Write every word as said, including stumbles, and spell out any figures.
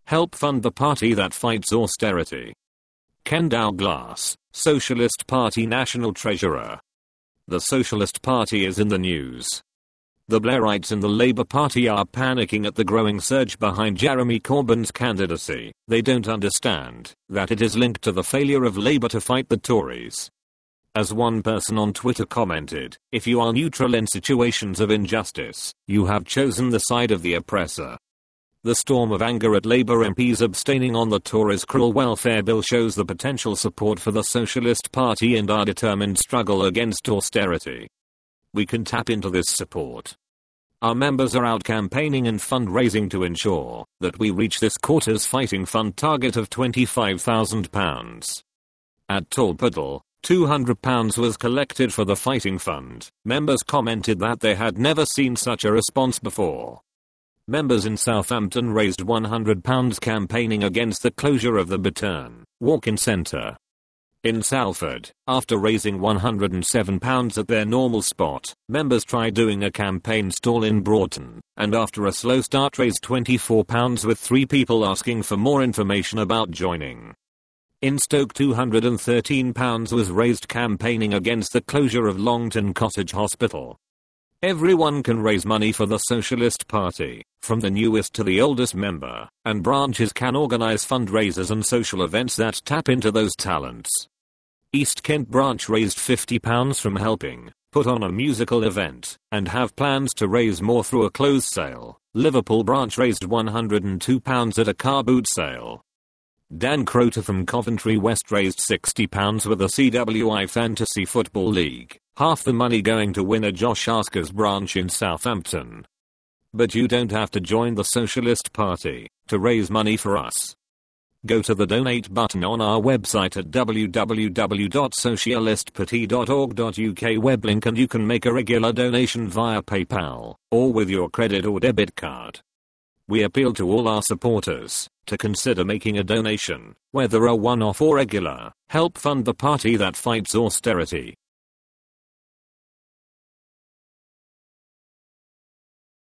Help fund the party that fights austerity. Ken Douglas, Socialist Party National Treasurer. The Socialist Party is in the news. The Blairites in the Labour Party are panicking at the growing surge behind Jeremy Corbyn's candidacy. They don't understand that it is linked to the failure of Labour to fight the Tories. As one person on Twitter commented, if you are neutral in situations of injustice, you have chosen the side of the oppressor. The storm of anger at Labour M Ps abstaining on the Tories' cruel welfare bill shows the potential support for the Socialist Party and our determined struggle against austerity. We can tap into this support. Our members are out campaigning and fundraising to ensure that we reach this quarter's Fighting Fund target of twenty-five thousand pounds. At Tolpuddle, two hundred pounds was collected for the Fighting Fund. Members commented that they had never seen such a response before. Members in Southampton raised one hundred pounds campaigning against the closure of the Bittern Walk-in Centre. In Salford, after raising one hundred seven pounds at their normal spot, members tried doing a campaign stall in Broughton, and after a slow start raised twenty-four pounds with three people asking for more information about joining. In Stoke two hundred thirteen pounds was raised campaigning against the closure of Longton Cottage Hospital. Everyone can raise money for the Socialist Party, from the newest to the oldest member, and branches can organise fundraisers and social events that tap into those talents. East Kent branch raised fifty pounds from helping put on a musical event, and have plans to raise more through a clothes sale. Liverpool branch raised one hundred two pounds at a car boot sale. Dan Crota from Coventry West raised sixty pounds with the C W I Fantasy Football League, half the money going to winner Josh Asker's branch in Southampton. But you don't have to join the Socialist Party to raise money for us. Go to the donate button on our website at w w w dot socialist party dot org dot u k web link and you can make a regular donation via PayPal or with your credit or debit card. We appeal to all our supporters to consider making a donation, whether a one-off or regular. Help fund the party that fights austerity.